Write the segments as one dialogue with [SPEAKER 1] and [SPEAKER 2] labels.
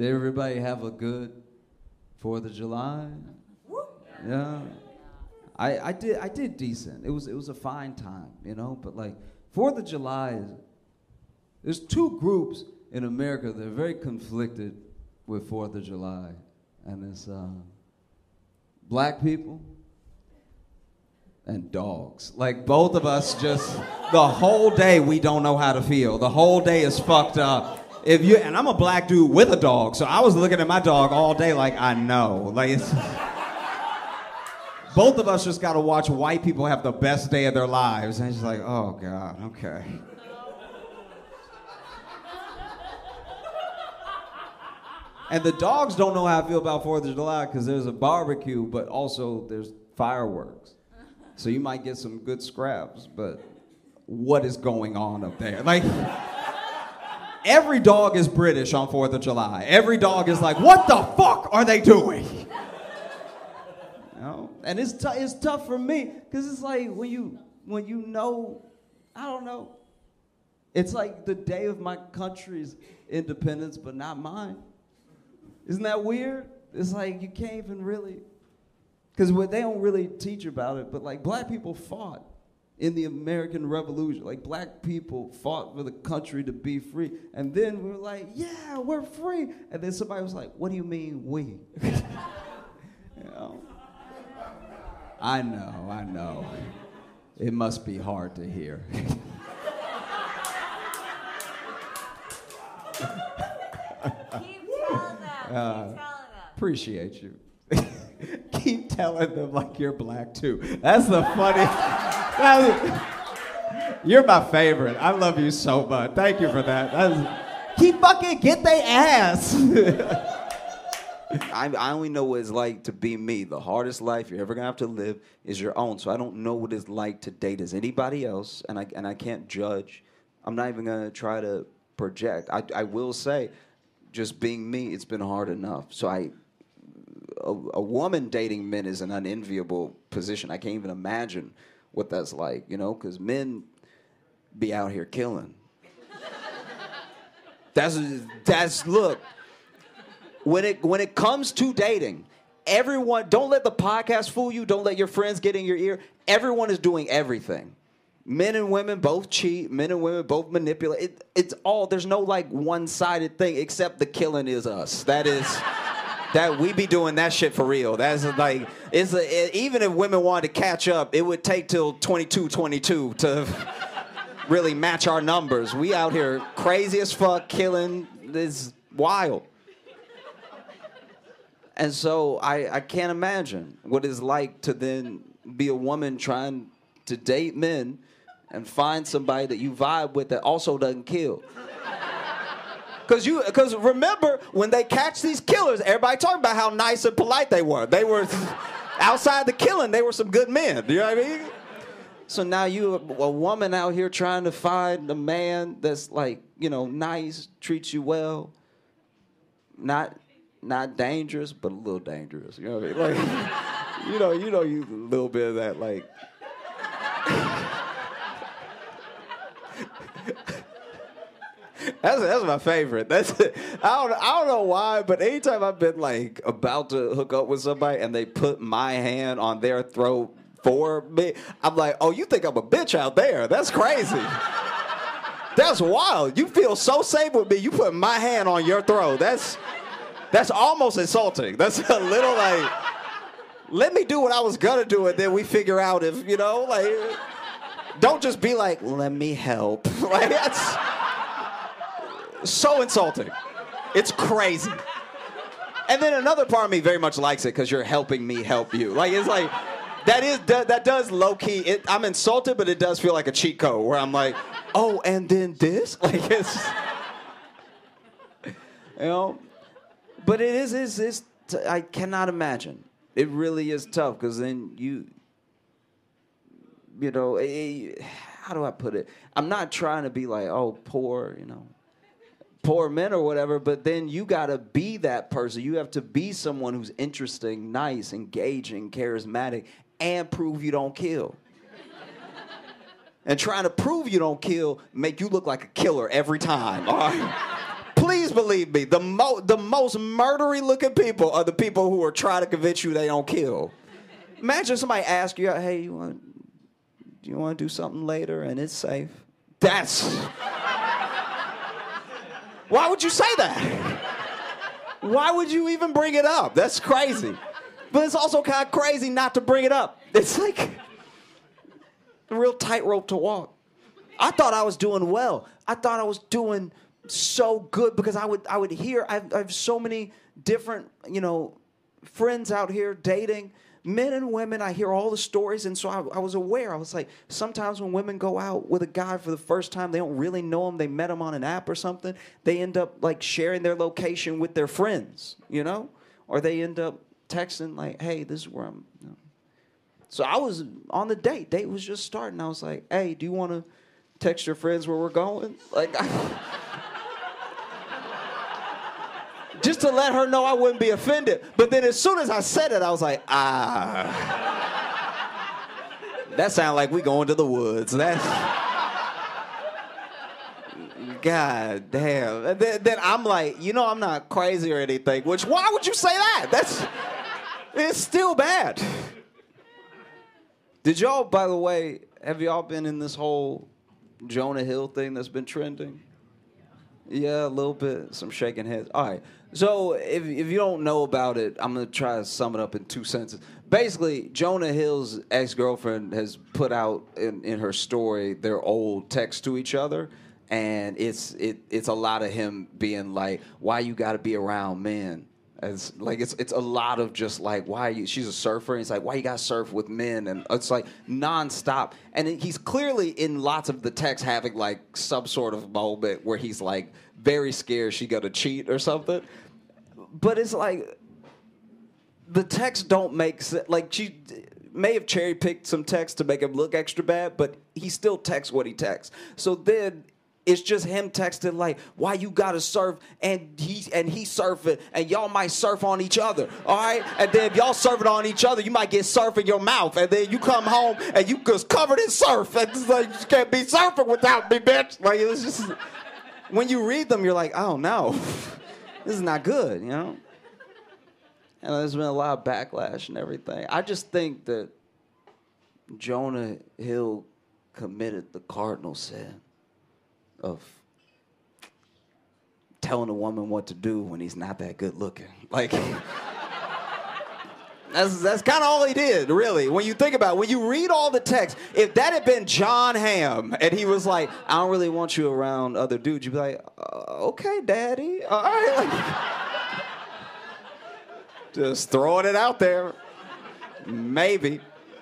[SPEAKER 1] Did everybody have a good 4th of July? Yeah. I did decent. It was a fine time, you know, but like 4th of July there's two groups in America that are very conflicted with 4th of July. And it's black people and dogs. Like both of us just the whole day we don't know how to feel. The whole day is fucked up. And I'm a black dude with a dog, so I was looking at my dog all day like I know. Like it's both of us just got to watch white people have the best day of their lives, and it's just like, oh God, okay. And the dogs don't know how I feel about 4th of July because there's a barbecue, but also there's fireworks. So you might get some good scraps, but what is going on up there? Like, every dog is British on 4th of July. Every dog is like, what the fuck are they doing? You know? And it's tough for me because it's like when you know, I don't know. It's like the day of my country's independence, but not mine. Isn't that weird? It's like you can't even really, because they don't really teach about it, but like black people fought in the American Revolution. Like black people fought for the country to be free. And then we were like, yeah, we're free. And then somebody was like, what do you mean we? You know? I know. It must be hard to hear. Appreciate you. Keep telling them like you're black too. That's the funny. You're my favorite. I love you so much. Thank you for that. Keep fucking get they ass. I only know what it's like to be me. The hardest life you're ever gonna have to live is your own. So I don't know what it's like to date as anybody else, and I can't judge. I'm not even gonna try to project. I will say, just being me, it's been hard enough. So a woman dating men is an unenviable position. I can't even imagine what that's like, you know, because men be out here killing. That's look. When it comes to dating, everyone, don't let the podcast fool you. Don't let your friends get in your ear. Everyone is doing everything. Men and women both cheat. Men and women both manipulate. It's all, there's no like one-sided thing except the killing is us. That we be doing that shit for real. That's like, even if women wanted to catch up, it would take till 22 to really match our numbers. We out here crazy as fuck, killing. It's wild. And so I can't imagine what it's like to then be a woman trying to date men and find somebody that you vibe with that also doesn't kill. Because remember, when they catch these killers, everybody talking about how nice and polite they were. They were, outside the killing, they were some good men. You know what I mean? So now you, a woman out here trying to find a man that's like, you know, nice, treats you well, not dangerous, but a little dangerous. You know what I mean? Like, you know, you a little bit of that, like. That's my favorite. I don't know why, but anytime I've been like about to hook up with somebody and they put my hand on their throat for me, I'm like, oh, you think I'm a bitch out there? That's crazy. That's wild. You feel so safe with me. You put my hand on your throat. That's almost insulting. That's a little like, let me do what I was gonna do, and then we figure out if, you know, like, don't just be like, let me help. Like, that's so insulting. It's crazy. And then another part of me very much likes it because you're helping me help you. Like, it's like, that does low-key, I'm insulted, but it does feel like a cheat code where I'm like, oh, and then this? Like, it's, you know? But it is I cannot imagine. It really is tough because then you know, how do I put it? I'm not trying to be like, oh, poor men or whatever, but then you got to be that person. You have to be someone who's interesting, nice, engaging, charismatic, and prove you don't kill. And trying to prove you don't kill make you look like a killer every time. All right? Please Please believe me, the most murdery looking people are the people who are trying to convince you they don't kill. Imagine somebody ask you, hey, do you want to do something later and it's safe? That's... Why would you say that? Why would you even bring it up? That's crazy. But it's also kind of crazy not to bring it up. It's like a real tightrope to walk. I thought I was doing well. I thought I was doing so good because I would hear, I have so many different, friends out here dating, men and women. I hear all the stories, and so I was aware. I was like, sometimes when women go out with a guy for the first time, they don't really know him. They met him on an app or something. They end up like sharing their location with their friends, or they end up texting like, hey, this is where I'm. So I was on the date. Date was just starting. I was like, hey, do you want to text your friends where we're going? Like, just to let her know I wouldn't be offended. But then as soon as I said it, I was like, that sounds like we going to the woods. That's... God damn. Then I'm like, I'm not crazy or anything. Which, why would you say that? It's still bad. Did y'all, by the way, have y'all been in this whole Jonah Hill thing that's been trending? Yeah, a little bit. Some shaking heads. All right. So if you don't know about it, I'm going to try to sum it up in 2 sentences. Basically, Jonah Hill's ex-girlfriend has put out in her story their old texts to each other. And it's a lot of him being like, why you got to be around men? It's a lot of just like, she's a surfer, and he's like, why you gotta surf with men? And it's like nonstop. And he's clearly in lots of the texts having like some sort of moment where he's like very scared she gonna cheat or something. But it's like, the texts don't make sense. Like, she may have cherry picked some text to make him look extra bad, but he still texts what he texts. So then it's just him texting like, why you gotta surf, and he surfing, and y'all might surf on each other, all right? And then if y'all surfing on each other, you might get surf in your mouth, and then you come home and you just covered in surf, and it's like, you can't be surfing without me, bitch. Like, it was just, when you read them, you're like, oh no, this is not good, And there's been a lot of backlash and everything. I just think that Jonah Hill committed the cardinal sin of telling a woman what to do when he's not that good looking. Like, that's kind of all he did, really. When you think about it, when you read all the text, if that had been John Hamm and he was like, I don't really want you around other dudes, you'd be like, okay, daddy, all right. Like, just throwing it out there. Maybe.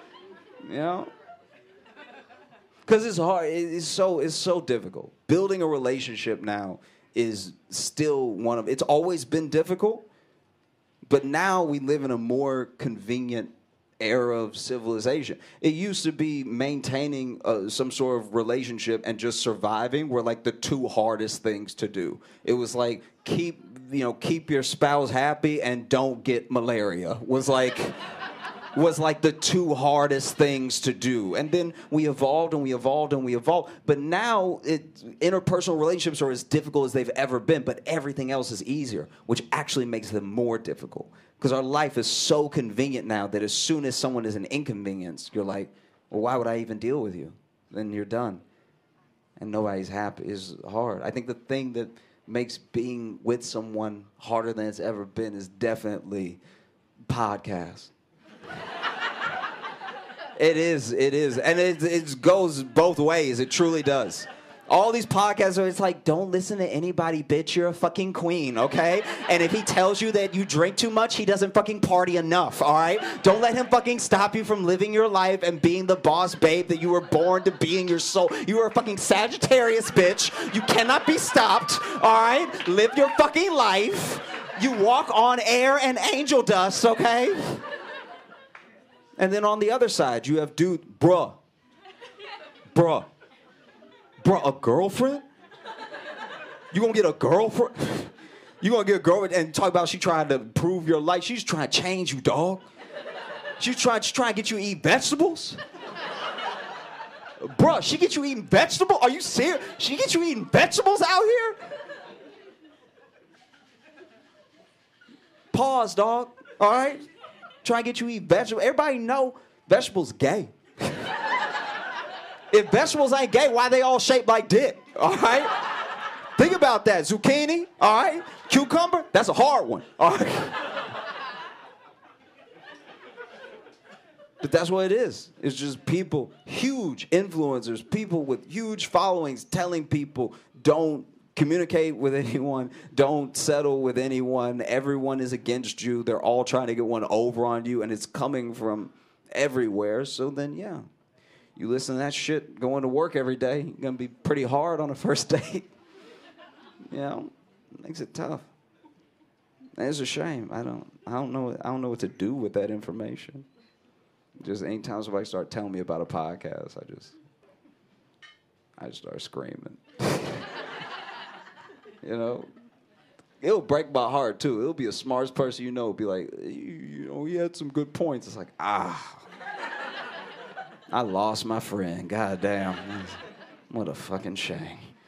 [SPEAKER 1] Because it's hard. It's so difficult. Building a relationship now is still it's always been difficult, but now we live in a more convenient era of civilization. It used to be maintaining some sort of relationship and just surviving were like the two hardest things to do. It was like keep your spouse happy and don't get malaria was like the two hardest things to do. And then we evolved and we evolved and we evolved. But now interpersonal relationships are as difficult as they've ever been, but everything else is easier, which actually makes them more difficult. Because our life is so convenient now that as soon as someone is an inconvenience, you're like, well, why would I even deal with you? Then you're done. And nobody's happy. It's hard. I think the thing that makes being with someone harder than it's ever been is definitely podcasts. It is. And it goes both ways. It truly does. All these podcasts are, it's like, don't listen to anybody, bitch. You're a fucking queen, okay? And if he tells you that you drink too much, he doesn't fucking party enough, all right? Don't let him fucking stop you from living your life and being the boss babe that you were born to be in your soul. You are a fucking Sagittarius, bitch. You cannot be stopped, all right? Live your fucking life. You walk on air and angel dust, okay? And then on the other side, you have bruh, a girlfriend? You gonna get a girlfriend? You gonna get a girl and talk about she trying to improve your life? She's trying to change you, dog. She's trying to get you to eat vegetables? Bruh, she get you eating vegetables? Are you serious? She get you eating vegetables out here?
[SPEAKER 2] pause, dog. All right? Try and get you to eat vegetables. Everybody know vegetables gay. If vegetables ain't gay, why they all shaped like dick? All right? Think about that. Zucchini, all right? Cucumber, that's a hard one. All right? But that's what it is. It's just people, huge influencers, people with huge followings telling people don't communicate with anyone, don't settle with anyone, everyone is against you, they're all trying to get one over on you, and it's coming from everywhere. So then, yeah, you listen to that shit going to work every day, you're going to be pretty hard on a first date. You know, makes it tough. And it's a shame. I don't know what to do with that information. Just anytime somebody start telling me about a podcast, I just start screaming. You know, it'll break my heart too. It'll be the smartest person you know, be like, you know, he had some good points. It's like, I lost my friend. God damn, what a fucking shame.